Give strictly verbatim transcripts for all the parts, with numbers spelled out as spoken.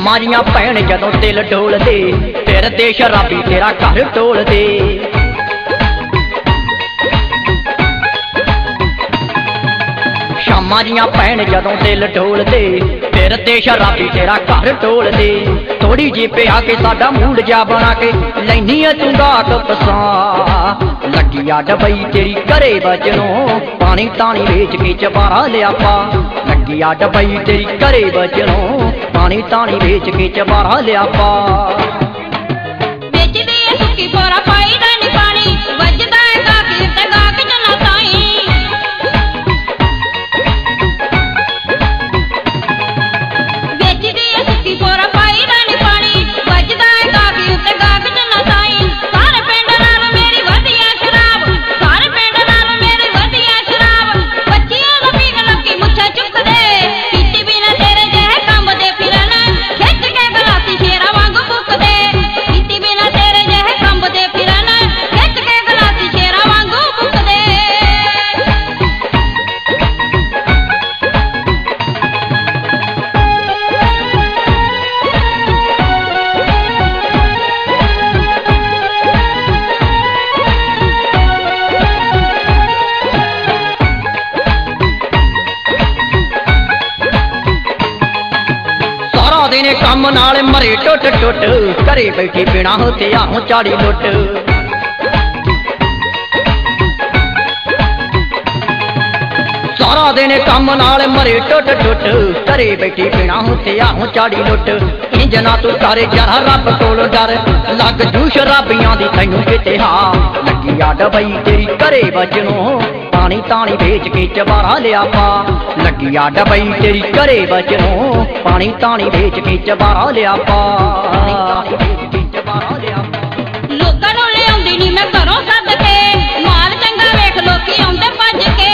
शामां दियां भैन जदों दिल डोलदे फिरदे शराबी तेरा घर टोलदे। शामां दियां भैन जदों दिल डोलदे फिरदे शराबी तेरा घर टोलदे। थोड़ी जी पिया के साडा मूड जा बना के लैनी है तू गाट पसा लगी आ डबई तेरी घरे बजनों पानी तानी वेच के चबारा लिया पा। लगी आ डबई तेरी घरे बजनों पानी तानी वेच के चबारा लिया पा। देने काम नाल मरे टुट टुट घरे बैठी बिना हथियारों चाड़ी लुट। सारा दिन काम नाल मरे टुट टुट घरे बैठी बिना हथियारों चाड़ी लुट। इंजना तू तारे जरा रब कोल डर लग जू शराबियां दी तैनू किते हा। लगी आ डबई तेरी घरे बजनों पानी तानी भेज के चबारा लिया पा। लगी आ डबई तेरी घरे बजनों पानी तानी भेज के चबारा लिया पा। लोकां नूं लिआउंदी नी मैं घरों सद के माल चंगा वेख लोकी आउंदे भज के।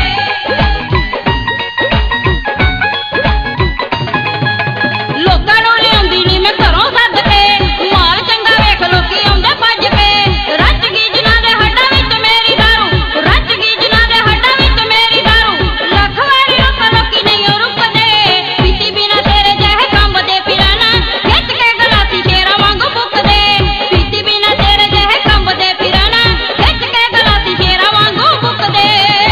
लोकां नूं लिआउंदी नी मैं घरों सद के माल चंगा वेख लोकी आउंदे भज के। रच गई जिन्हां दे हड्डां विच मेरी दारू रच गई जिन्हां दे हड्डां विच मेरी दारू। लख वारी रोक लोकी नहीं रुकदे पीती बिना तेरे जह कंबदे फिरना खिच के गलासी शेरां वांगू बुकदे। पीती बिना तेरे जह कंबदे फिरना खिच के गलासी शेरां वांगू बुकदे।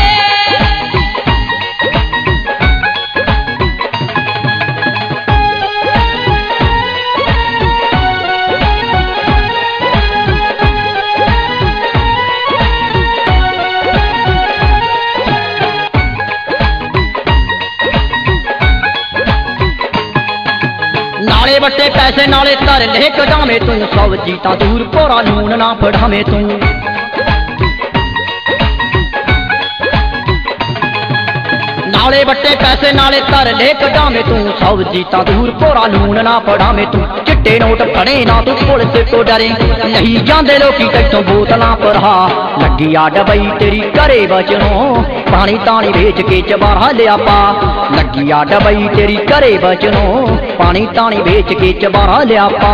नाले बट्टे पैसे नाले धर ले कटावे तू सौ जीता दूर भोरा लून ना फड़ावे तू। नाले बट्टे पैसे नाले धर ले कटावे तू सौ जीता दूर भोरा लून ना फड़ावे तू। चिट्टे नोट फड़े ना तू पुलिस तो डरे नहीं जांदे लोकी तैथों बोतलां भरा। लगी आ डबई तेरी घरे बजनों पानी तानी भेज के चबारा लिया पा। लगी आ डबई तेरी घरे बजनों पानी तानी भेज के चबारा लिया पा।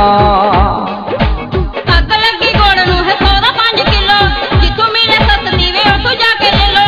अग लगी गोड़ नूं है सौ दा पंज किलो जिथों मिले सस्ती वे उत्थों जाके ले लो।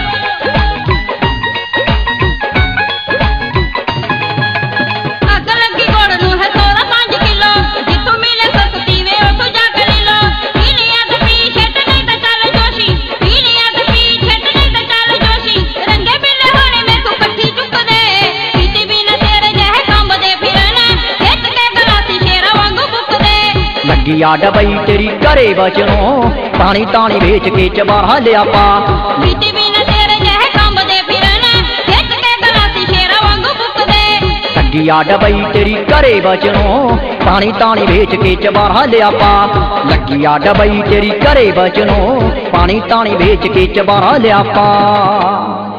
अग लगी गोड़ नूं है सौ दा पंज किलो जिथों मिले सस्ती वे उत्थों जाके ले लो। पीली अग पी छट नहीं ते चल जोशी पीली अग पी छट नहीं ते चल जोशी। रंगे बिल्ले होने में तू पट्टी चुक दे पीती बिना तेरे जह कंबदे फिरना खिच के गलासी शेरां वांगू बुकदे। लगी आ डबई तेरी घरे बजनों पानी तानी भेज के चबारा लिया पा। पीती बिना तेरे जह कंबदे फिरना खिच के गलासी शेरां वांगू बुकदे। लगी आ डबई तेरी घरे बजनों पानी तानी भेज के चबारा लिया पा। लगी आ डबई तेरी घरे बजनों पानी तानी भेज के चबारा लिया पा।